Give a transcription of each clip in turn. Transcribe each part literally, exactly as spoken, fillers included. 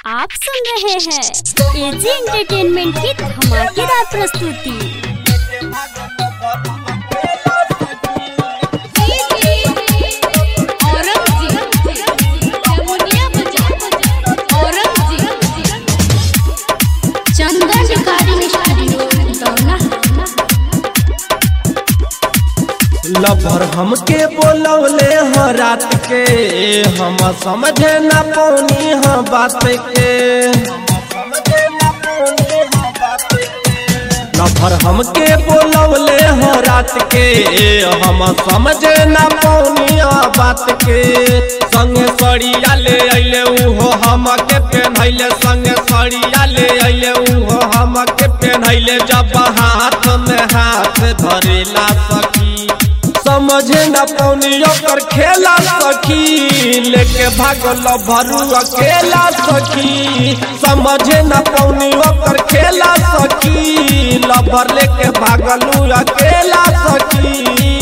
आप सुन रहे हैं एजी एंटरटेनमेंट की धमाकेदार प्रस्तुति। लभर हमके बोलौले ह रात के हम समझे न पौनी ह बात के। लभर हमके बोलौले ह रात के हम समझे न पौनी ह बात के। संगे सड़िया ले अइले उहो हमके पेन्हैले, संगे सड़िया ले अइले उहो हमके पेन्हैले। जब हाथ में हाथ धरेला सखी समझे न पौनी ओकर खेला सखी, लेके भागल भरू अकेला सखी। समझे न पौनी ओकर खेला सखी, लबर लेके भागल अकेला सखी।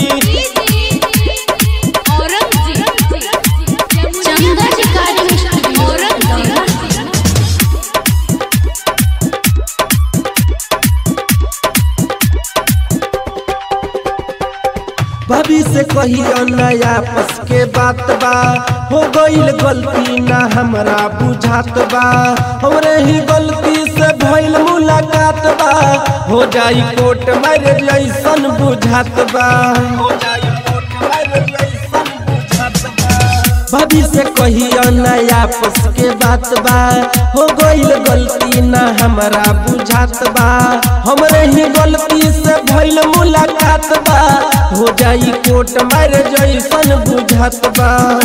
भाभी से कहियो नया पस के बात बा, हो गईल गलती ना हमरा बुझात बा। हमरे ही गलती से भइल मुलाकात बा, हो जाई कोर्ट मैरिज ऐसन बुझात बा। भाभी से कहियो नया पस के बात बा, हो गईल गलती ना हमरा बुझात बा। हमरे ही गलती से भइल मुलाकात बा, हो जाई कोर्ट मैरिज ऐसन बुझात बा।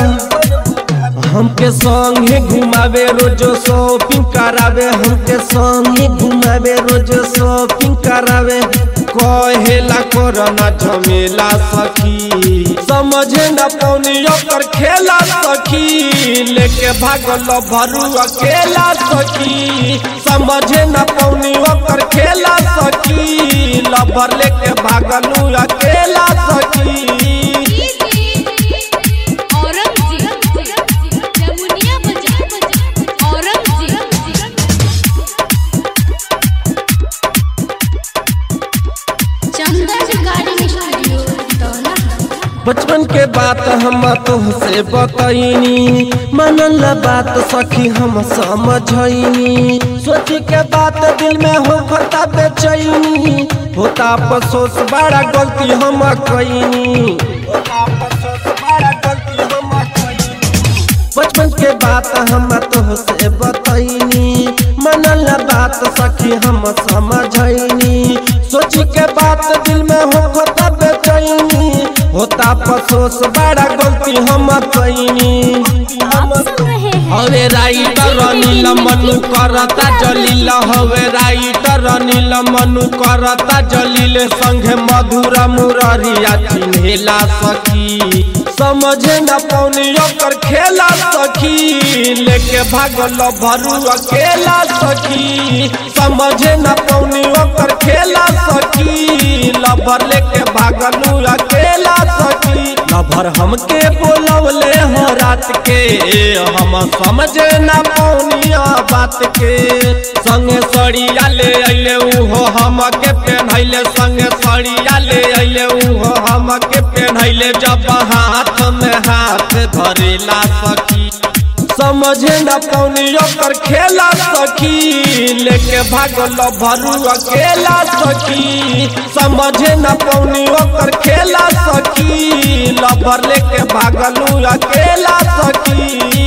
हमके संगे घुमावे रोजो शॉपिंग करावे, हमके संगे घुमावे रोजो शॉपिंग करावे। कहेला कोरोना झमेला सखी, समझे न पौनी ओकर खेला सखी, लेके भागल भरू अकेला सखी। समझे न पौनी ओकर खेला सखी, लबर लेके भागल अकेला सखी। बचपन के बात हम तुहसे बतैनी, मनल बात सखी हम समझैनी। सोच के बात दिल में हो खता बेचैनी, होता अफसोस बड़ा गलती हम कैनी। बचपन के बात हम तुहसे बतैनी, मनल बात सखी हम समझैनी। सोच के बात दिल में हो खता बेचैनी, होता अफसोस बड़ा गलती हम कैनी। हवे राइटर अनिल मनु करता जलील, हवे राइटर अनिल मनु करता जलील। संगे मधुरा मुररिया चिन्हेला सखी, समझे न पौनी ओकर खेला सखी, लेके भागल भरू अकेला सखी। समझे न पौनी ओकर खेला सखी, लबर लेके भागल अकेला सखी। लबर हमके बोलौले ह रात के हम समझे न पौनी बात के। संगे सड़िया ले अइले उहो हमके पेन्हैले, संगे सड़िया ले अइले उहो हमके पेन्हैले। जब हाथ में हाथ धरेला सखी, समझे न पौनी ओकर खेला सखी, लेके भागल भरू अकेला सखी। समझे न पौनी ओकर खेला सखी, लबर लेके भागल अकेला सखी।